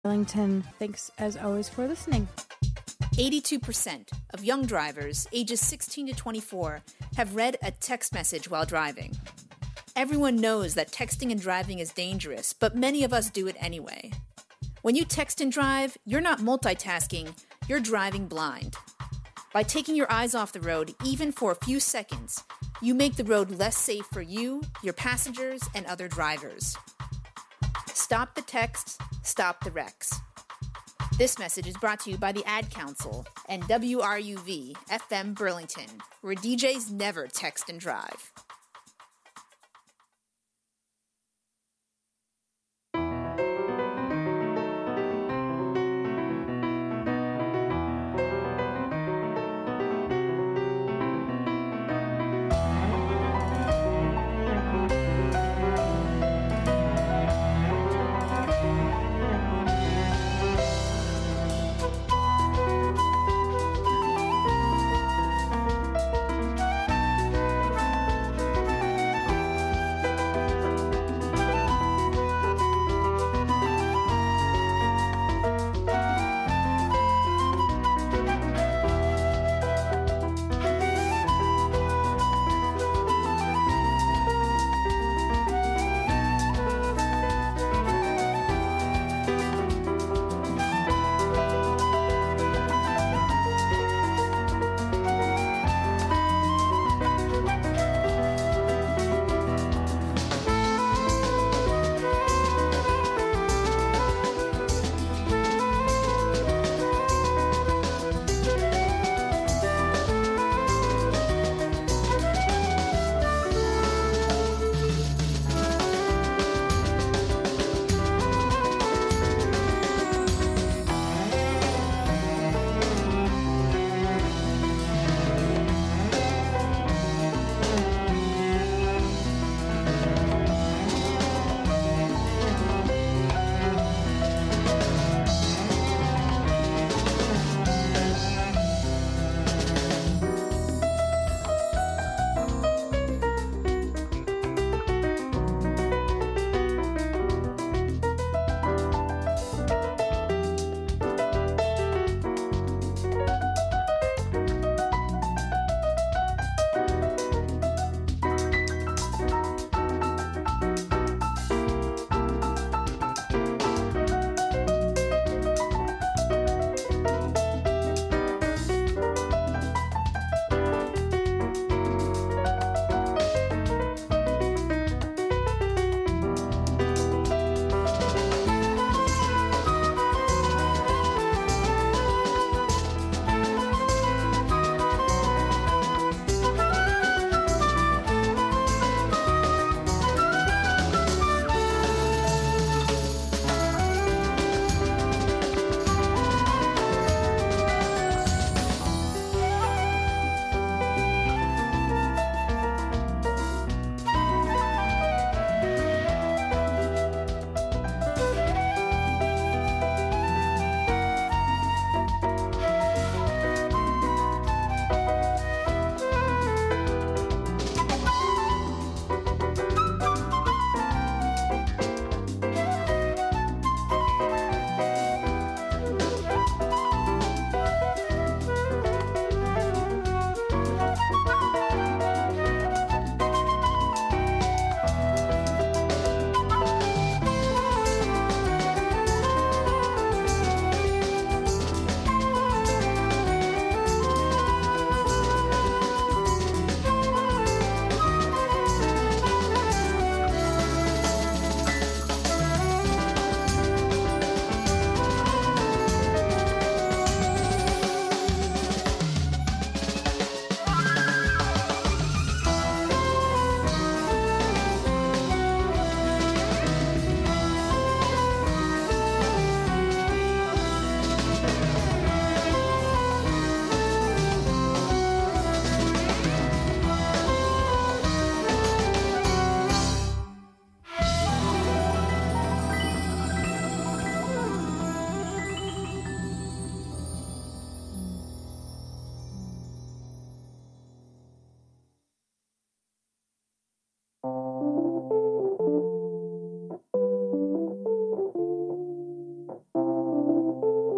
Burlington. Thanks, as always, for listening. 82% of young drivers ages 16 to 24 have read a text message while driving. Everyone knows that texting and driving is dangerous, but many of us do it anyway. When you text and drive, you're not multitasking, you're driving blind. By taking your eyes off the road, even for a few seconds, you make the road less safe for you, your passengers, and other drivers. Stop the texts, stop the wrecks. This message is brought to you by the Ad Council and WRUV FM Burlington, where DJs never text and drive.